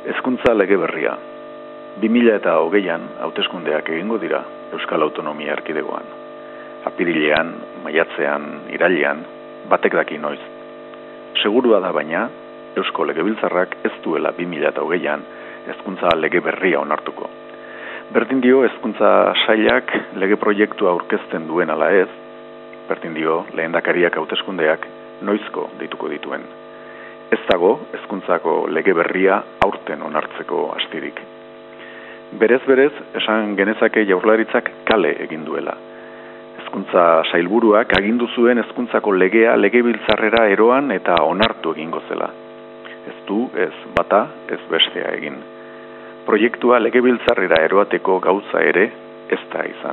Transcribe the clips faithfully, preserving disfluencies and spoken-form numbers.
Hezkuntza lege berria. bi mila hogeian hauteskundeak egingo dira Euskal Autonomia Erkidegoan. Apirilean, maiatzean, irailean, batek daki noiz. Segurua da baina, Eusko Legebiltzarrak ez duela bi mila hogeian hezkuntza lege berria onartuko. Berdin dio hezkuntza sailak lege proiektua aurkezten duen ala ez, berdin dio lehendakariak hauteskundeak noizko deituko dituen. Ez dago hezkuntzako lege berria aurten onartzeko astirik. Berez berez, esan genezake Jaurlaritzak kale egin duela. Hezkuntza sailburuak agindu zuen hezkuntzako legea legebiltzarrera eroan eta onartu egingo zela. Ez du, ez bata, ez bestea egin. Proiektua legebiltzarrera eroateko gauza ere ez da izan.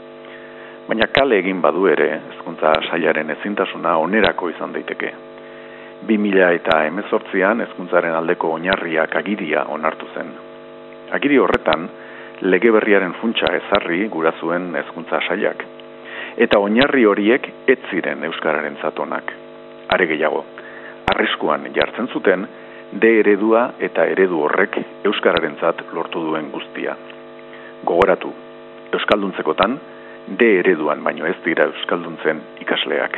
Baina kale egin badu ere, hezkuntza sailaren ezintasuna onerako izan daiteke. bi mila hemezortzian hezkuntzaren aldeko oinarriak agiria onartu zen. Agiri horretan, lege berriaren funtsa ezarri gura zuen hezkuntza sailak. Eta oinarri horiek ez ziren euskararentzat onak. Are gehiago, arriskuan jartzen zuten, D eredua eta eredu horrek euskararentzat lortu duen guztia. Gogoratu, euskalduntzekotan, D ereduan baino ez dira euskalduntzen ikasleak.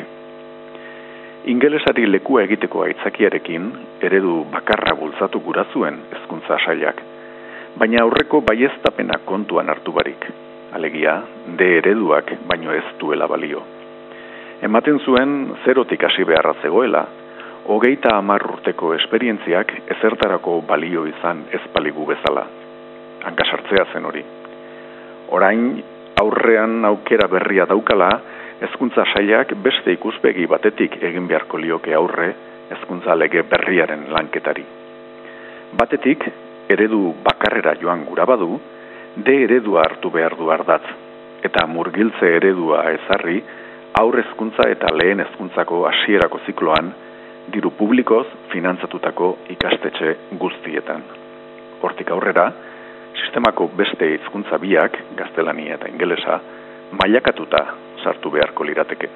Ingelesari lekua egiteko aitzakiarekin, eredu bakarra bultzatu gura zuen hezkuntza sailak. Baina aurreko baieztapena kontuan hartu barik. Alegia, D ereduak baino ez duela balio. Ematen zuen zerotik hasi beharra zegoela, hogeita hamar urteko esperientziak ezertarako balio izan ez baligu bezala. Hankasartzea zen hori. Orain, aurrean aukera berria daukala, hezkuntza sailak beste ikuspegi batetik egin beharko lioke aurre hezkuntza lege berriaren lanketari. Batetik, eredu bakarrera joan gura badu, D eredua hartu behar du ardatz, eta murgiltze eredua ezarri, aurre hezkuntza eta lehen hezkuntzako hasierako zikloan, diru publikoz finantzatutako ikastetxe guztietan. Hortik aurrera, sistemako beste hizkuntza biak, gaztelania eta ingelesa, mailakatuta sartu beharko lirateke.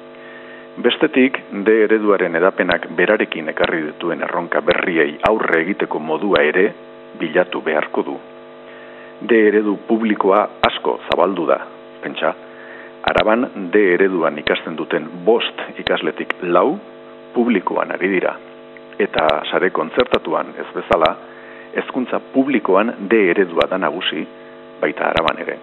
Bestetik, D ereduaren edapenak berarekin ekarri dituen erronka berriei aurre egiteko modua ere bilatu beharko du. D eredu publikoa asko zabaldu da, pentsa. Araban D ereduan ikasten duten bost ikasletik lau publikoan ari dira. Eta sare kontzertatuan ez bezala, hezkuntza publikoan D eredua da nagusi, baita Araban ere.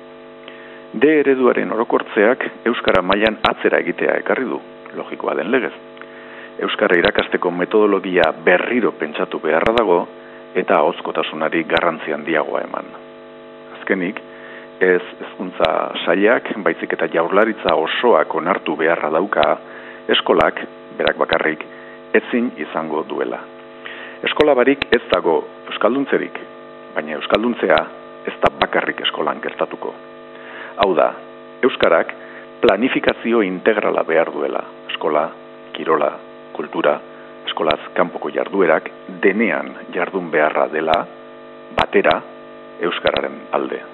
D ereduaren orokortzeak euskara mailan atzera egitea ekarri du, logikoa den legez. Euskara irakasteko metodologia berriro pentsatu beharra dago eta ahozkotasunari garrantzi handiagoa eman. Azkenik, ez hezkuntza sailak, baizik eta Jaurlaritza osoak onartu beharra dauka, eskolak, berak bakarrik, ezin izango duela. Eskola barik ez dago euskalduntzerik, baina euskalduntzea ez da bakarrik eskolan gertatuko. Hau da, euskarak planifikazio integrala behar duela. Eskola, kirola, kultura, eskolaz kanpoko jarduerak denean jardun beharra dela batera euskararen alde.